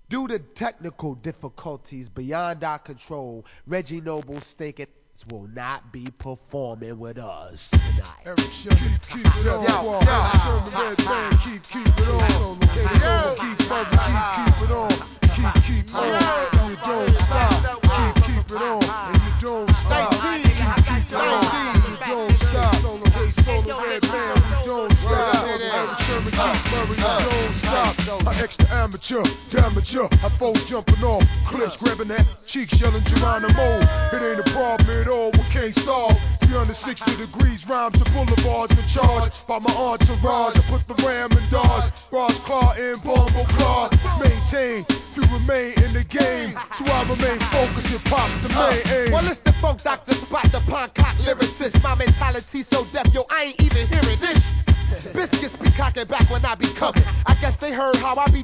Due to technical difficulties beyond our control, Reggie Noble's Stinkin' will not be performing with us tonight. Eric Sherman, keep it on. Sherman Red Band, keep it on. Keep it on. Keep on. And you don't stop. Keep it on. And you don't stop. Keep it on. And you don't stop. Solo Red Band, we don't stop. Eric Sherman, Keith Murray, you don't stop. An extra amateur, damager. I foes jumping off cliffs, grabbing that cheek, yelling Geronimo. It ain't a problem at all, we can't solve. 360 degrees, rhymes to boulevards, been charged by my entourage. I put the ram in Dodge, Raj Claw and Bumble Claw. Maintain, you remain in the game, so I remain focused and pops the main aim. Well, it's the Funk Doctor Spot, the Poncock lyricist. My mentality so deaf, yo, I ain't even hearing this. Biscuits be cocking back when I be coming. I guess they heard how I be